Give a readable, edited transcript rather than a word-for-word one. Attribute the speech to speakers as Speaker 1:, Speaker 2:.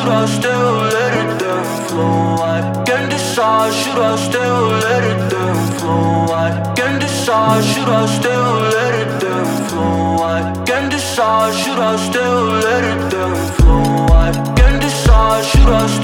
Speaker 1: should I still let it then flow? I can't decide, should I still let it then flow? I can't decide, should I still let it then flow? I can't decide, should I still let it then flow? I can't decide, should I still